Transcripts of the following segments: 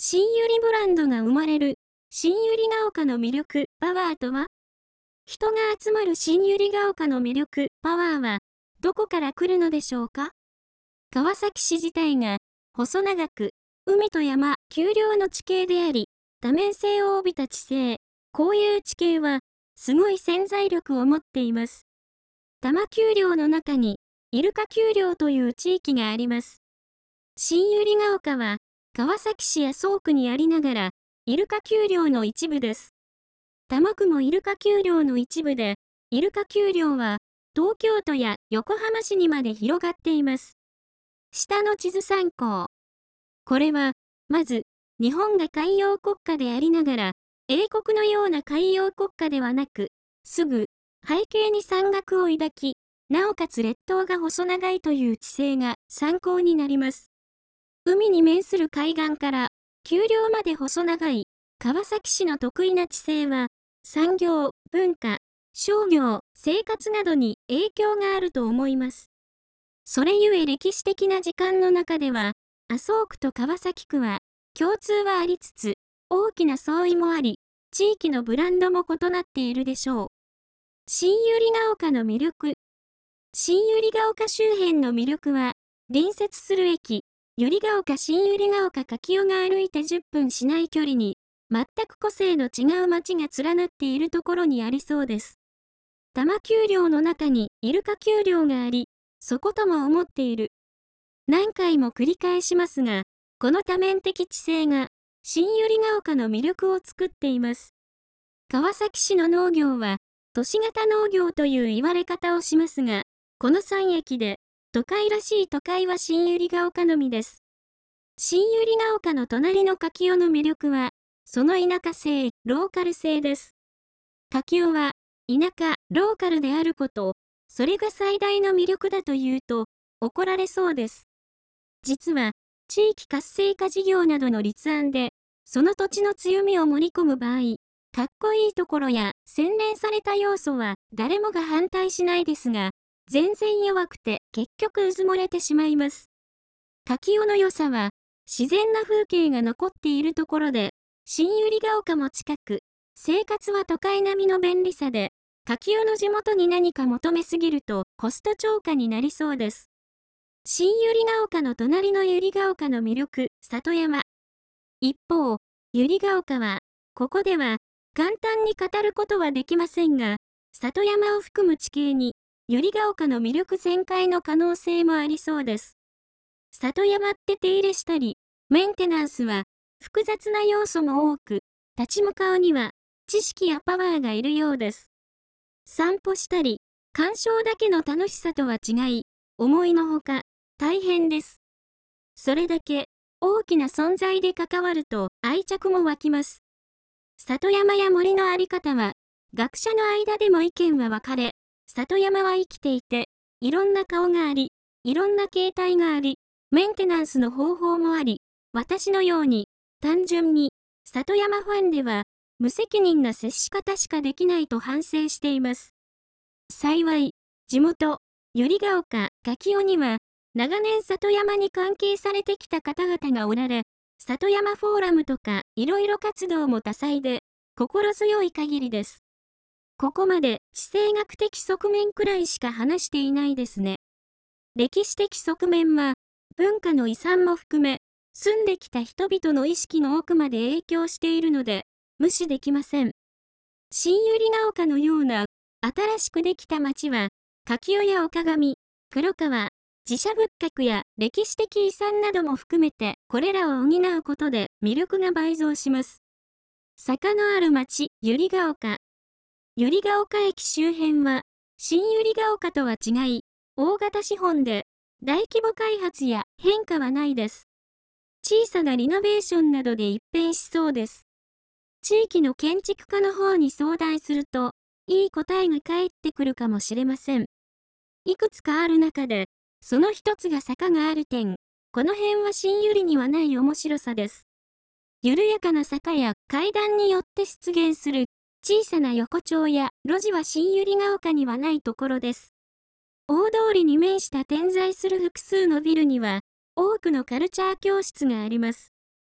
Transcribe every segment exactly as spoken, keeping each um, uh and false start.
新百合ブランドが生まれる、新百合ヶ丘の魅力、パワーとは？人が集まる新百合ヶ丘の魅力、パワーは、どこから来るのでしょうか？川崎市自体が、細長く、海と山、丘陵の地形であり、多面性を帯びた地勢、こういう地形は、すごい潜在力を持っています。多摩丘陵の中に、イルカ丘陵という地域があります。新百合ヶ丘は、川崎市麻生区にありながら、イルカ丘陵の一部です。多摩区もイルカ丘陵の一部で、イルカ丘陵は、東京都や横浜市にまで広がっています。下の地図参考。これは、まず、日本が海洋国家でありながら、英国のような海洋国家ではなく、すぐ、背景に山岳を抱き、なおかつ列島が細長いという地勢が参考になります。海に面する海岸から、丘陵まで細長い、川崎市の得意な地勢は、産業、文化、商業、生活などに影響があると思います。それゆえ歴史的な時間の中では、麻生区と川崎区は、共通はありつつ、大きな相違もあり、地域のブランドも異なっているでしょう。新百合ヶ丘の魅力。新百合ヶ丘周辺の魅力は、隣接する駅、百合ヶ丘新百合ヶ丘柿代が歩いてじゅっぷんしない距離に、全く個性の違う街が連なっているところにありそうです。多摩丘陵の中にイルカ丘陵があり、そことも思っている。何回も繰り返しますが、この多面的地勢が、新百合ヶ丘の魅力を作っています。川崎市の農業は、都市型農業という言われ方をしますが、このさん駅で、都会らしい都会は新百合ヶ丘のみです。新百合ヶ丘の隣の柿代の魅力は、その田舎性、ローカル性です。柿代は、田舎、ローカルであること、それが最大の魅力だと言うと、怒られそうです。実は、地域活性化事業などの立案で、その土地の強みを盛り込む場合、かっこいいところや洗練された要素は誰もが反対しないですが、全然弱くて結局うずもれてしまいます。柿代の良さは、自然な風景が残っているところで、新百合ヶ丘も近く、生活は都会並みの便利さで、柿代の地元に何か求めすぎるとコスト超過になりそうです。新百合ヶ丘の隣の百合ヶ丘の魅力、里山。一方、百合ヶ丘は、ここでは、簡単に語ることはできませんが、里山を含む地形に、百合ヶ丘の魅力全開の可能性もありそうです。里山って手入れしたり、メンテナンスは、複雑な要素も多く、立ち向かうには、知識やパワーがいるようです。散歩したり、鑑賞だけの楽しさとは違い、思いのほか、大変です。それだけ、大きな存在で関わると愛着も湧きます。里山や森のあり方は、学者の間でも意見は分かれ、里山は生きていて、いろんな顔があり、いろんな形態があり、メンテナンスの方法もあり、私のように、単純に、里山ファンでは、無責任な接し方しかできないと反省しています。幸い、地元、百合ヶ丘、柿代には、長年里山に関係されてきた方々がおられ、里山フォーラムとかいろいろ活動も多彩で、心強い限りです。ここまで地政学的側面くらいしか話していないですね。歴史的側面は、文化の遺産も含め、住んできた人々の意識の奥まで影響しているので、無視できません。新百合ヶ丘のような、新しくできた町は、柿代や岡上、黒川、寺社仏閣や歴史的遺産なども含めて、これらを補うことで魅力が倍増します。坂のある町、百合ヶ丘。百合ヶ丘駅周辺は、新百合ヶ丘とは違い、大型資本で、大規模開発や変化はないです。小さなリノベーションなどで一変しそうです。地域の建築家の方に相談すると、いい答えが返ってくるかもしれません。いくつかある中で、その一つが坂がある点。この辺は新百合にはない面白さです。緩やかな坂や階段によって出現する小さな横丁や路地は新百合ヶ丘にはないところです。大通りに面した点在する複数のビルには、多くのカルチャー教室があります。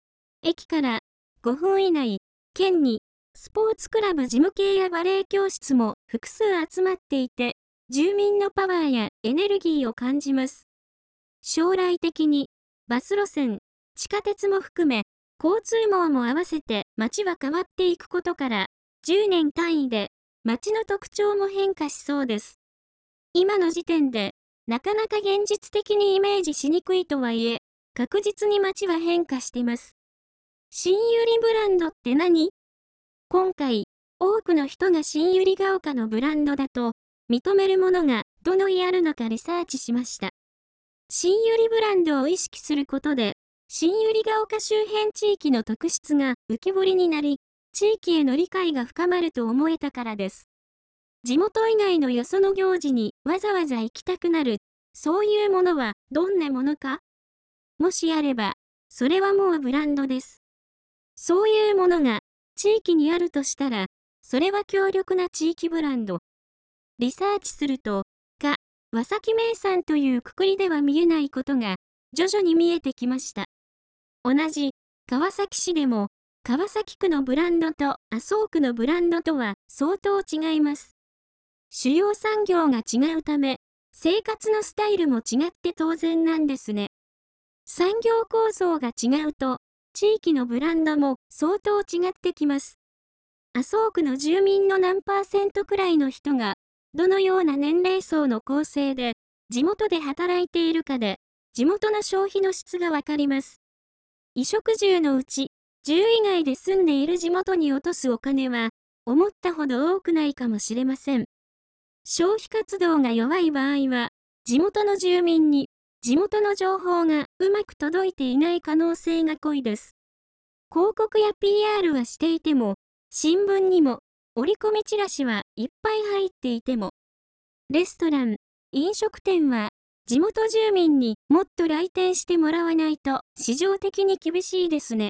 駅からごふん以内、県にスポーツクラブ事務系やバレエ教室も複数集まっていて、住民のパワーやエネルギーを感じます。将来的にバス路線、地下鉄も含め、交通網も合わせて街は変わっていくことから、じゅうねん単位で街の特徴も変化しそうです。今の時点で、なかなか現実的にイメージしにくいとはいえ、確実に街は変化してます。新百合ブランドって何？今回、多くの人が新百合ヶ丘のブランドだと認めるものがどのいあるのかリサーチしました。新百合ブランドを意識することで、新百合ヶ丘周辺地域の特質が浮き彫りになり、地域への理解が深まると思えたからです。地元以外のよその行事にわざわざ行きたくなる、そういうものはどんなものか？もしあれば、それはもうブランドです。そういうものが地域にあるとしたら、それは強力な地域ブランド。リサーチすると、か、和崎名産というくくりでは見えないことが徐々に見えてきました。同じ川崎市でも、川崎区のブランドと麻生区のブランドとは相当違います。主要産業が違うため、生活のスタイルも違って当然なんですね。産業構造が違うと、地域のブランドも相当違ってきます。麻生区の住民の何パーセントくらいの人が、どのような年齢層の構成で、地元で働いているかで、地元の消費の質がわかります。衣食住のうち、住以外で住んでいる地元に落とすお金は、思ったほど多くないかもしれません。消費活動が弱い場合は、地元の住民に地元の情報がうまく届いていない可能性が濃いです。広告や ピーアール はしていても、新聞にも折り込みチラシはいっぱい入っていても、レストラン、飲食店は地元住民にもっと来店してもらわないと市場的に厳しいですね。